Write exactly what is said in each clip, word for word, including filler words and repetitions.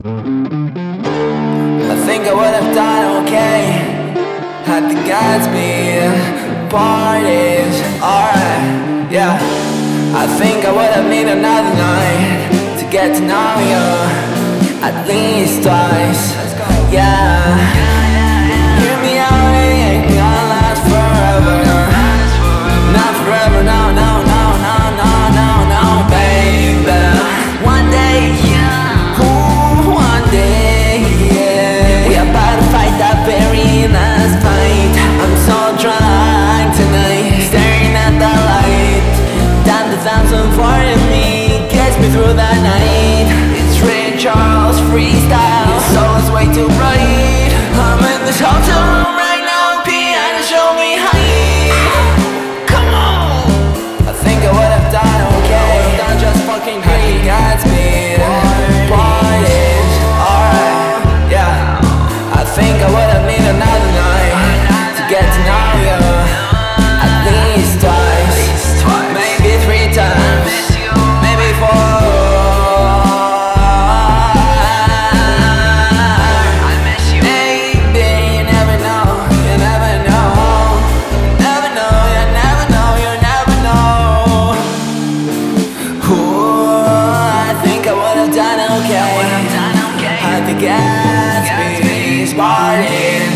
I think I would have done okay at the Gatsby parties. Alright, yeah. I think I would have need another night to get to know you at least twice. Yeah. Hear me out, it ain't gonna last forever. Not forever, no, no, no, no, no, no, no, baby. One day, yeah. Ooh, one day, yeah. We about to fight that very last fight. I'm so drunk tonight, staring at the light. Down the thousand for me, gets me through the night. It's Ray Charles freestyle. Your soul is way too bright. I'm in this hotel room right now, piano show me high. Come on. I think I would have done okay. I would have done just fucking great. Gatsby parties. Alright, yeah. I think I would have need another night to get to know you at least twice, maybe three times, maybe four. Gatsby's parties.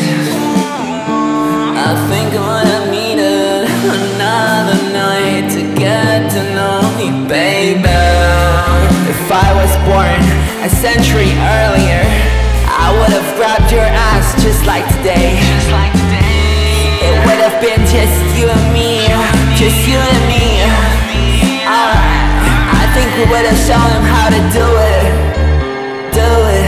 I think I would have needed another night to get to know you, baby. If I was born a century earlier, I would have grabbed your ass just like today. It would have been just you and me, just you and me. Alright, I think we would have shown him how to do it, do it.